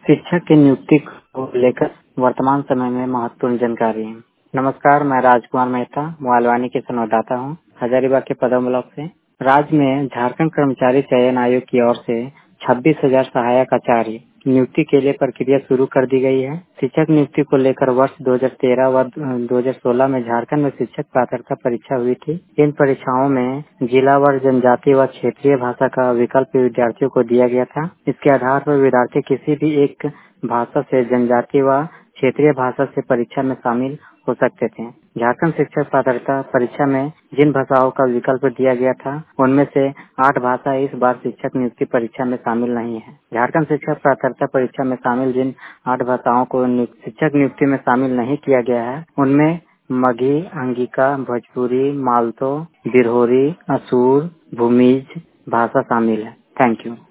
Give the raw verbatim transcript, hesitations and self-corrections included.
शिक्षक की नियुक्ति को लेकर वर्तमान समय में महत्वपूर्ण जानकारी है। नमस्कार, मैं राजकुमार मेहता मोहालवानी के संवाददाता हूँ, हजारीबाग के पदम ब्लॉक से। राज्य में झारखंड कर्मचारी चयन आयोग की ओर से छब्बीस हजार सहायक आचार्य नियुक्ति के लिए प्रक्रिया शुरू कर दी गई है। शिक्षक नियुक्ति को लेकर वर्ष दो हज़ार तेरह व दो हज़ार सोलह में झारखंड में शिक्षक पात्रता परीक्षा हुई थी। इन परीक्षाओं में जिलावार जनजातीय व क्षेत्रीय भाषा का विकल्प विद्यार्थियों को दिया गया था। इसके आधार पर विद्यार्थी किसी भी एक भाषा से जनजातीय व क्षेत्रीय भाषा से परीक्षा में शामिल हो सकते थे। झारखंड शिक्षक पात्रता परीक्षा में जिन भाषाओं का विकल्प दिया गया था, उनमें से आठ भाषा इस बार शिक्षक नियुक्ति परीक्षा में शामिल नहीं है। झारखंड शिक्षक पात्रता परीक्षा में शामिल जिन आठ भाषाओं को शिक्षक नियुक्ति में शामिल नहीं किया गया है, उनमें मगही, अंगिका, भोजपुरी, मालतो, बिरहोरी, असुर, भूमिज भाषा शामिल है। Thank you.